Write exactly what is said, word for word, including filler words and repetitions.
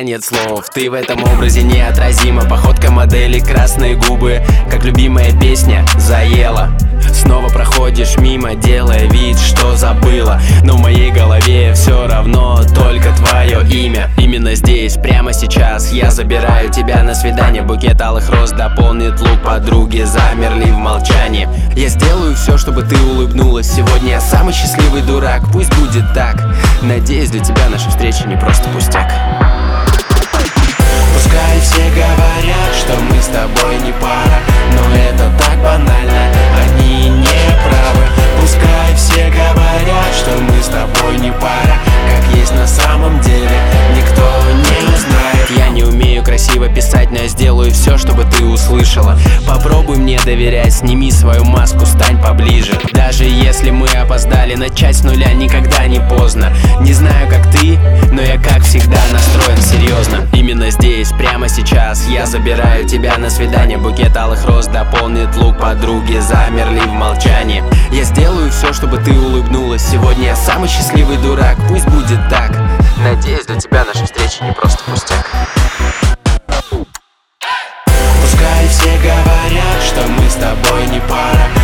нет слов. Ты в этом образе неотразима. Походка модели, красные губы, как любимая песня заела. Снова проходишь мимо, делая вид, что забыла. Но в моей голове все равно только твое имя. Именно здесь, прямо сейчас я забираю тебя на свидание. Букет алых роз дополнит лук подруги, замерли в молчании. Я сделаю все, чтобы ты улыбнулась. Сегодня я самый счастливый дурак, пусть будет так. Надеюсь, для тебя наша встреча не просто пустяк. Пускай все говорят, что мы с тобой не пара, но это так банально, они не правы. Пускай все говорят, что мы с тобой не пара, как есть на самом деле, никто не узнает. Я не умею красиво писать, но я сделаю все, чтобы ты услышала. Попробуй мне доверять, сними свою маску, стань поближе. Даже если мы опоздали, начать с нуля никогда не поздно. Не знаю, как ты, но я, как всегда, настроен серьезно. Именно здесь, прямо сейчас я забираю тебя на свидание. Букет алых роз дополнит лук подруги, замерли в молчании. Я сделаю все, чтобы ты улыбнулась. Сегодня я самый счастливый дурак, пусть будет так. Надеюсь, для тебя наша встреча не просто пустяк. Пускай все говорят, что мы с тобой не пара,